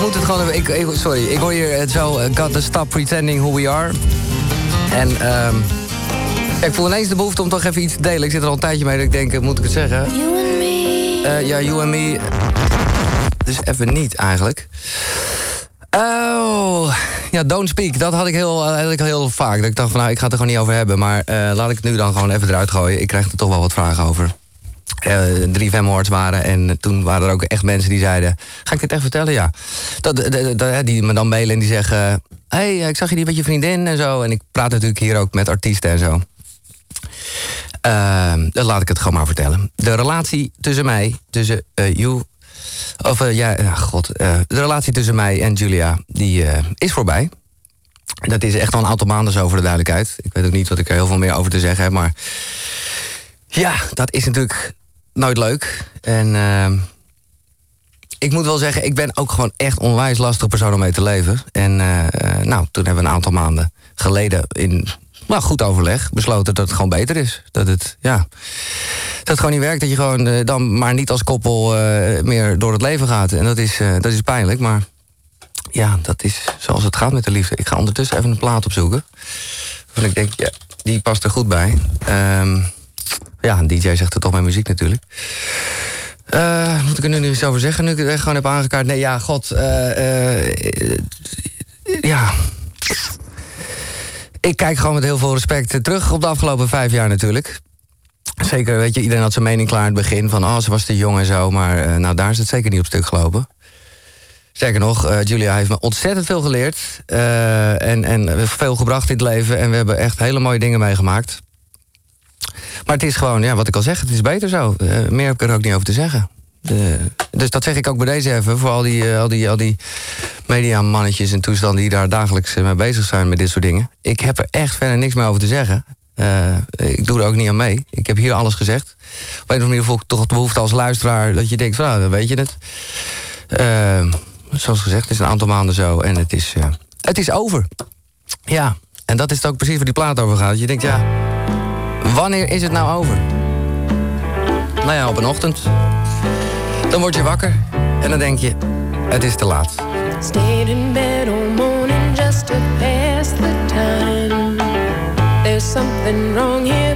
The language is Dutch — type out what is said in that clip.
moet het gewoon... sorry, ik hoor hier het zo... Got to stop pretending who we are. En ik voel ineens de behoefte om toch even iets te delen. Ik zit er al een tijdje mee dat ik denk, moet ik het zeggen? You and me. Ja, you and me. Dus even niet, eigenlijk. Oh, ja, don't speak. Dat had ik heel vaak. Dat ik dacht van, nou, ik ga het er gewoon niet over hebben. Maar laat ik het nu dan gewoon even eruit gooien. Ik krijg er toch wel wat vragen over. 3 Fem-awards waren. En toen waren er ook echt mensen die zeiden... Ga ik het echt vertellen? Ja. Die me dan mailen en die zeggen... Hey, ik zag je niet met je vriendin en zo. En ik praat natuurlijk hier ook met artiesten en zo. Dan laat ik het gewoon maar vertellen. De relatie tussen mij, tussen de relatie tussen mij en Julia, die is voorbij. Dat is echt al een aantal maanden zo, voor de duidelijkheid. Ik weet ook niet wat ik er heel veel meer over te zeggen heb, maar... Ja, dat is natuurlijk nooit leuk. En ik moet wel zeggen, ik ben ook gewoon echt onwijs lastig persoon om mee te leven. En toen hebben we een aantal maanden geleden in goed overleg besloten dat het gewoon beter is. Dat het gewoon niet werkt, dat je gewoon dan maar niet als koppel meer door het leven gaat. En dat is pijnlijk, maar ja, dat is zoals het gaat met de liefde. Ik ga ondertussen even een plaat opzoeken. Want ik denk, ja, die past er goed bij. Een DJ zegt er toch met muziek natuurlijk. Moet ik er nu iets over zeggen? Nu ik het echt gewoon heb aangekaart. Nee, ja, god. Ik kijk gewoon met heel veel respect terug op de afgelopen 5 jaar natuurlijk. Zeker, weet je, iedereen had zijn mening klaar in het begin. Van, ze was te jong en zo. Maar daar is het zeker niet op stuk gelopen. Sterker nog, Julia heeft me ontzettend veel geleerd. En veel gebracht in het leven. En we hebben echt hele mooie dingen meegemaakt. Maar het is gewoon, ja, wat ik al zeg, het is beter zo. Meer heb ik er ook niet over te zeggen. Dus dat zeg ik ook bij deze even. Voor al die mediamannetjes en toestanden die daar dagelijks mee bezig zijn met dit soort dingen. Ik heb er echt verder niks meer over te zeggen. Ik doe er ook niet aan mee. Ik heb hier alles gezegd. Op een of andere manier voel ik toch de behoefte als luisteraar dat je denkt van, dan weet je het. Zoals gezegd, het is een aantal maanden zo en het is over. Ja, en dat is ook precies waar die plaat over gaat. Je denkt, ja, wanneer is het nou over? Nou ja, op een ochtend. Dan word je wakker en dan denk je, het is te laat. Stayed in bed all morning just to pass the time. There's something wrong here.